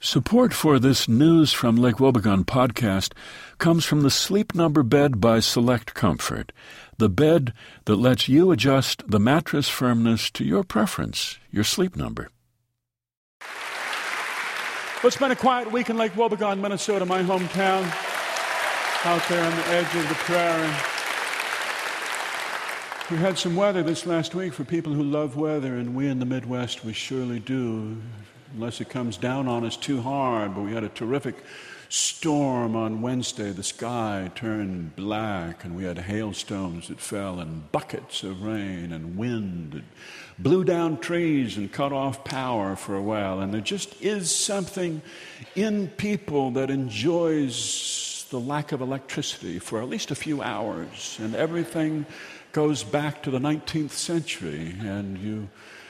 Support for this News from Lake Wobegon podcast comes from the Sleep Number bed by Select Comfort, the bed that lets you adjust the mattress firmness to your preference, your sleep number. Well, it's been a quiet week in Lake Wobegon, Minnesota, my hometown, out there on the edge of the prairie. We had some weather this last week for people who love weather, and we in the Midwest, we surely do, unless it comes down on us too hard. But we had a terrific storm on Wednesday. The sky turned black, and we had hailstones that fell and buckets of rain and wind that blew down trees and cut off power for a while. And there just is something in people that enjoys the lack of electricity for at least a few hours, and everything goes back to the 19th century, and you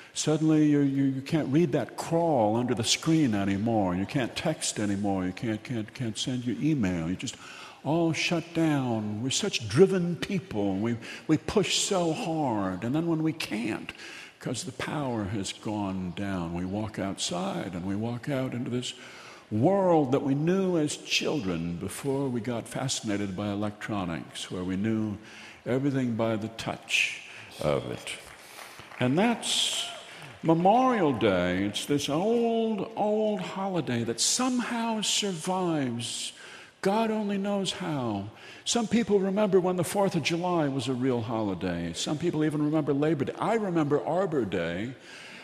can't read that crawl under the screen anymore. You can't text anymore. You can't send your email. You just all shut down. We're such driven people. We push so hard, and then when we can't, because the power has gone down, we walk outside and we walk out into this world that we knew as children before we got fascinated by electronics, where we knew everything by the touch of it. And that's Memorial Day. It's this old holiday that somehow survives. God only knows how. Some people remember when the 4th of July was a real holiday. Some people even remember Labor Day. I remember Arbor Day,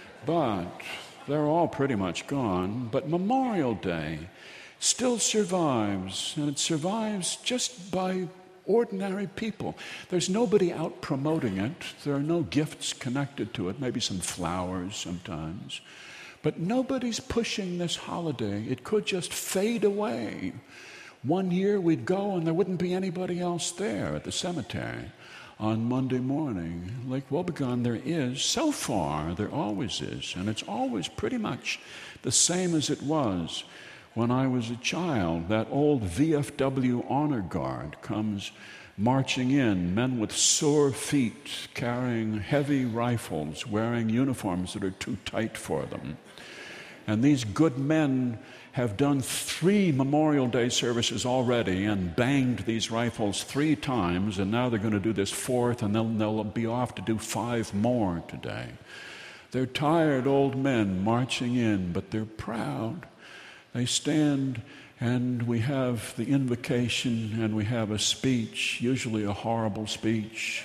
but they're all pretty much gone. But Memorial Day still survives, and it survives just by ordinary people. There's nobody out promoting it. There are no gifts connected to it, maybe some flowers sometimes. But nobody's pushing this holiday. It could just fade away. One year we'd go and there wouldn't be anybody else there at the cemetery on Monday morning. Lake Wobegon, there is, so far, there always is. And it's always pretty much the same as it was when I was a child. That old VFW honor guard comes marching in, men with sore feet, carrying heavy rifles, wearing uniforms that are too tight for them. And these good men have done 3 Memorial Day services already and banged these rifles 3 times, and now they're going to do this 4th, and they'll be off to do 5 more today. They're tired old men marching in, but they're proud. They stand, and we have the invocation, and we have a speech, usually a horrible speech.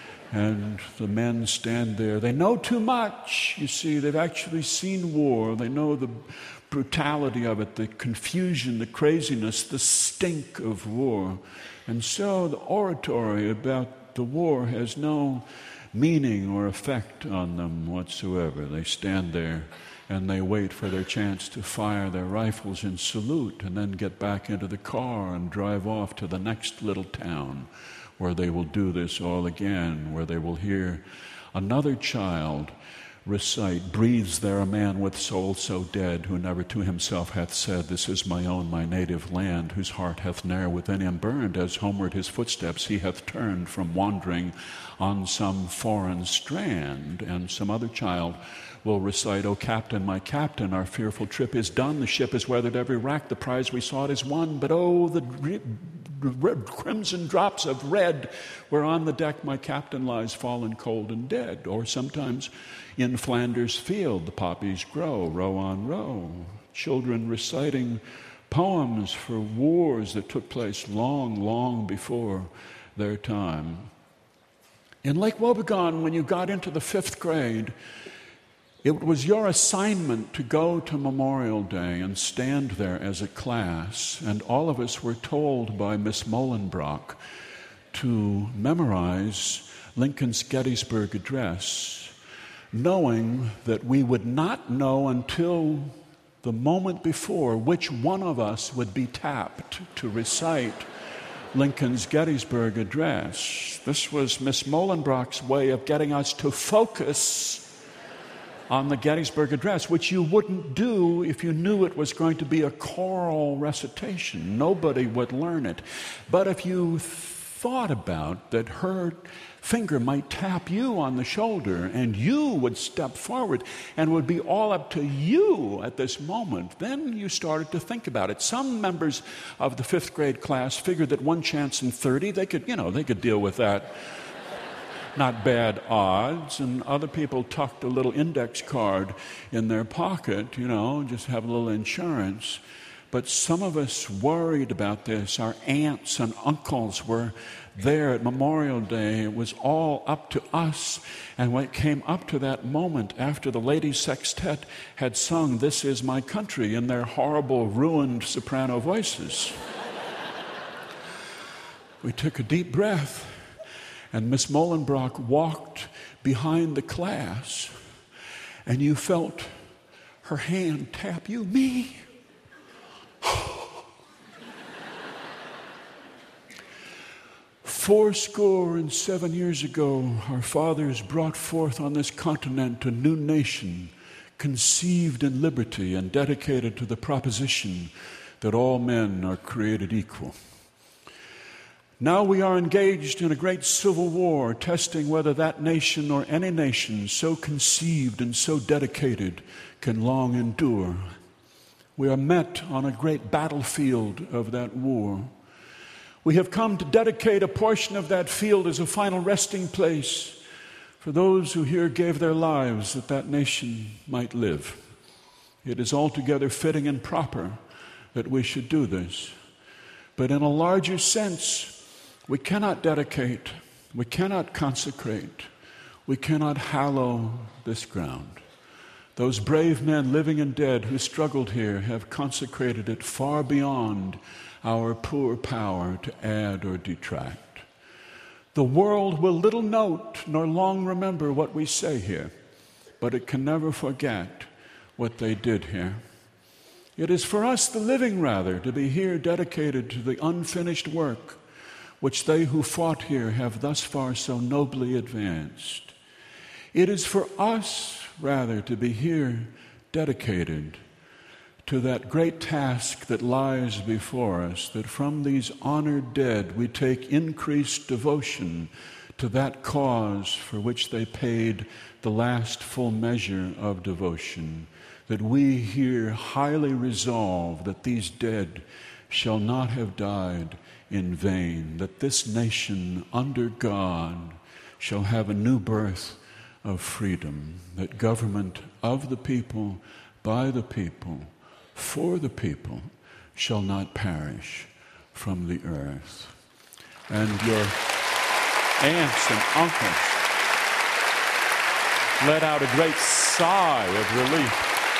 And the men stand there. They know too much. You see, they've actually seen war. They know the brutality of it, the confusion, the craziness, the stink of war. And so the oratory about the war has no meaning or effect on them whatsoever. They stand there and they wait for their chance to fire their rifles in salute, and then get back into the car and drive off to the next little town where they will do this all again, where they will hear another child recite, "Breathes there a man with soul so dead, who never to himself hath said, This is my own, my native land, whose heart hath ne'er within him burned, as homeward his footsteps he hath turned from wandering on some foreign strand." And some other child will recite, "O captain, my captain, our fearful trip is done. The ship is weathered every rack, the prize we sought is won. But oh, the crimson drops of red, whereon the deck my captain lies fallen cold and dead." Or sometimes in Flanders field the poppies grow, row on row. Children reciting poems for wars that took place long, long before their time. In Lake Wobegon, when you got into the 5th grade, it was your assignment to go to Memorial Day and stand there as a class, and all of us were told by Miss Molenbrock to memorize Lincoln's Gettysburg Address, knowing that we would not know until the moment before which one of us would be tapped to recite Lincoln's Gettysburg Address. This was Miss Molenbrock's way of getting us to focus on the Gettysburg Address, which you wouldn't do if you knew it was going to be a choral recitation. Nobody would learn it. But if you thought about that her finger might tap you on the shoulder and you would step forward and it would be all up to you at this moment, then you started to think about it. Some members of the 5th grade class figured that 1 chance in 30, they could deal with that. Not bad odds. And other people tucked a little index card in their pocket, just have a little insurance. But some of us worried about this. Our aunts and uncles were there at Memorial Day. It was all up to us. And when it came up to that moment after the Ladies Sextet had sung "This Is My Country" in their horrible, ruined soprano voices, we took a deep breath, and Miss Molenbrock walked behind the class, and you felt her hand tap you. Me? 87 years ago, our fathers brought forth on this continent a new nation, conceived in liberty and dedicated to the proposition that all men are created equal. Now we are engaged in a great civil war, testing whether that nation or any nation so conceived and so dedicated can long endure. We are met on a great battlefield of that war. We have come to dedicate a portion of that field as a final resting place for those who here gave their lives that that nation might live. It is altogether fitting and proper that we should do this. But in a larger sense, we cannot dedicate, we cannot consecrate, we cannot hallow this ground. Those brave men, living and dead, who struggled here have consecrated it far beyond our poor power to add or detract. The world will little note nor long remember what we say here, but it can never forget what they did here. It is for us, the living rather, to be here dedicated to the unfinished work which they who fought here have thus far so nobly advanced. It is for us, rather, to be here dedicated to that great task that lies before us, that from these honored dead we take increased devotion to that cause for which they paid the last full measure of devotion, that we here highly resolve that these dead shall not have died in vain, that this nation under God shall have a new birth of freedom, that government of the people, by the people, for the people, shall not perish from the earth. And your aunts and uncles let out a great sigh of relief.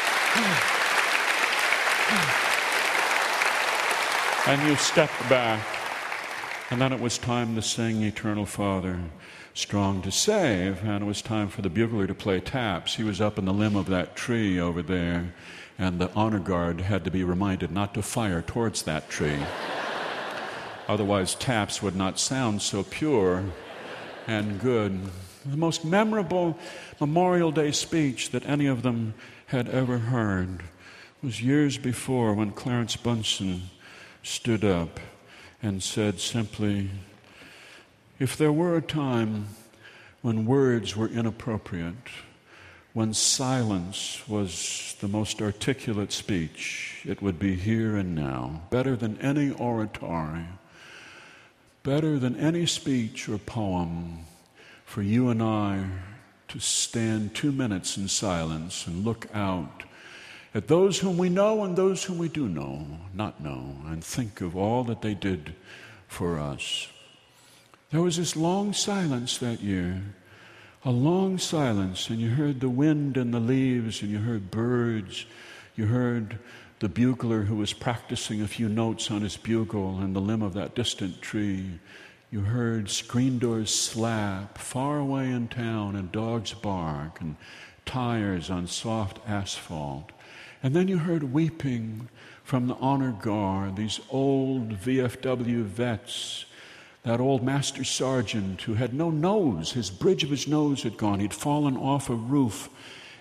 And you stepped back, and then it was time to sing Eternal Father, Strong to Save, and it was time for the bugler to play taps. He was up in the limb of that tree over there, and the honor guard had to be reminded not to fire towards that tree. Otherwise, taps would not sound so pure and good. The most memorable Memorial Day speech that any of them had ever heard was years before, when Clarence Bunsen stood up and said simply, "If there were a time when words were inappropriate, when silence was the most articulate speech, it would be here and now. Better than any oratory, better than any speech or poem, for you and I to stand 2 minutes in silence and look out at those whom we know and those whom we do not know, and think of all that they did for us." There was this long silence that year, a long silence, and you heard the wind and the leaves, and you heard birds, you heard the bugler who was practicing a few notes on his bugle in the limb of that distant tree. You heard screen doors slap far away in town, and dogs bark, and tires on soft asphalt. And then you heard weeping from the honor guard, these old VFW vets, that old master sergeant who had no nose, his bridge of his nose had gone, he'd fallen off a roof,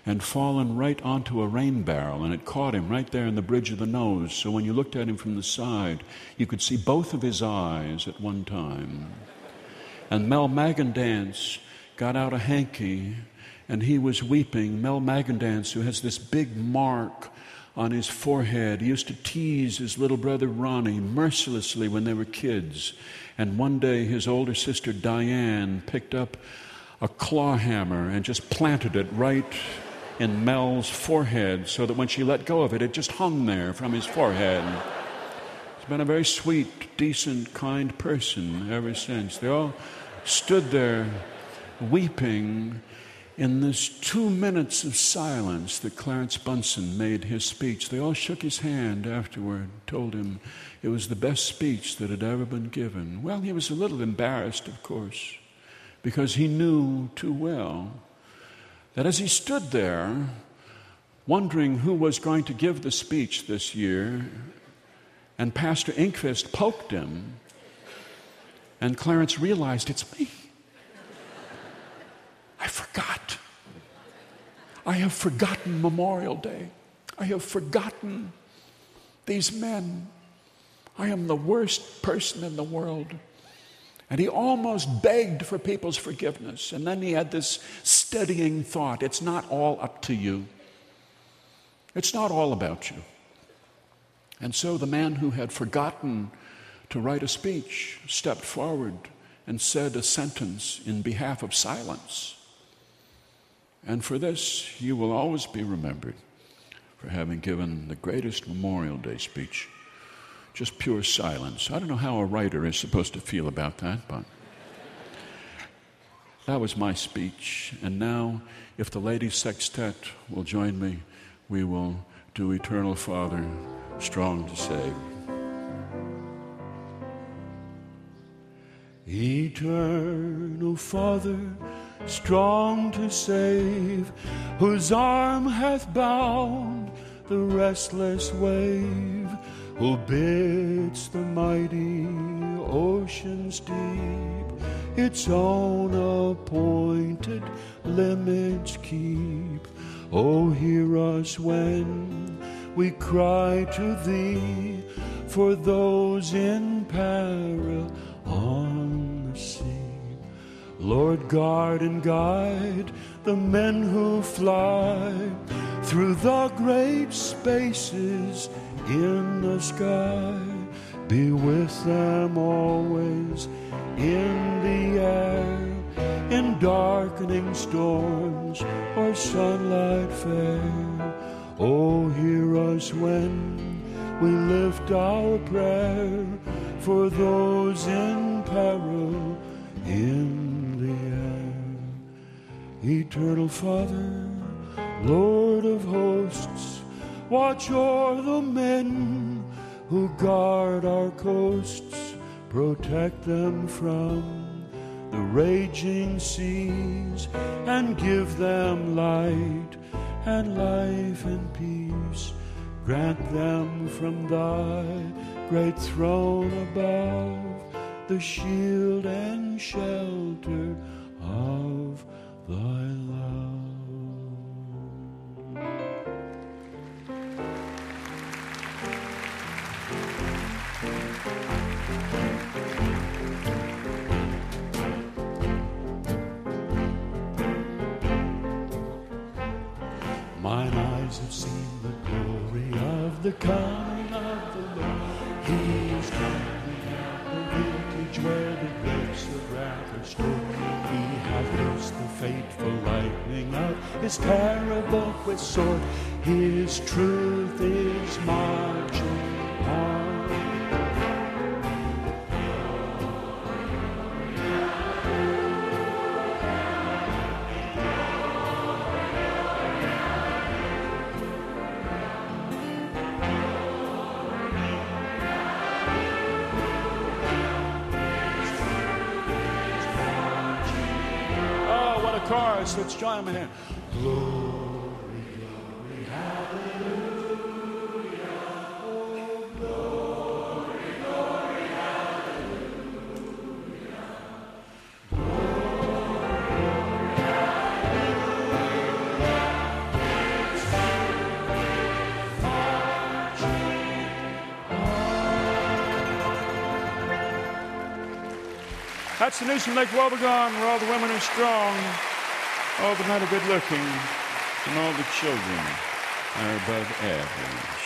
and fallen right onto a rain barrel, and it caught him right there in the bridge of the nose. So when you looked at him from the side, you could see both of his eyes at one time. And Mel Magandance got out a hanky, and he was weeping. Mel Magandance, who has this big mark on his forehead, he used to tease his little brother Ronnie mercilessly when they were kids. And one day his older sister Diane picked up a claw hammer and just planted it right in Mel's forehead, so that when she let go of it, it just hung there from his forehead. He's been a very sweet, decent, kind person ever since. They all stood there weeping in this 2 minutes of silence that Clarence Bunsen made his speech. They all shook his hand afterward, told him it was the best speech that had ever been given. Well, he was a little embarrassed, of course, because he knew too well that as he stood there, wondering who was going to give the speech this year, and Pastor Inkfist poked him, and Clarence realized, it's me. I forgot. I have forgotten Memorial Day. I have forgotten these men. I am the worst person in the world. And he almost begged for people's forgiveness. And then he had this steadying thought. It's not all up to you. It's not all about you. And so the man who had forgotten to write a speech stepped forward and said a sentence in behalf of silence. And for this, you will always be remembered for having given the greatest Memorial Day speech. Just pure silence. I don't know how a writer is supposed to feel about that, but that was my speech. And now, if the Ladies Sextet will join me, we will do Eternal Father, Strong to Save. Eternal Father, strong to save, whose arm hath bound the restless wave, who bids the mighty ocean's deep its own appointed limits keep. Oh, hear us when we cry to thee for those in peril on the sea. Lord, guard and guide the men who fly through the great spaces in the sky. Be with them always in the air, in darkening storms or sunlight fair. Oh, hear us when we lift our prayer for those in peril in Eternal Father, Lord of hosts, watch o'er the men who guard our coasts, protect them from the raging seas, and give them light and life and peace. Grant them from thy great throne above the shield and shelter of thy love. Mine eyes have seen the glory of the coming of the Lord. He is coming out the vintage where the grapes of wrath are stored. He hath loosed the fateful lightning of his terrible quick sword. His truth is marching on. Chorus, let's join them in. Glory, glory, hallelujah. Oh, glory, glory, hallelujah. Glory, hallelujah. That's the news from Lake Wobegon, where all the women are strong, all the men are good looking, and all the children are above average.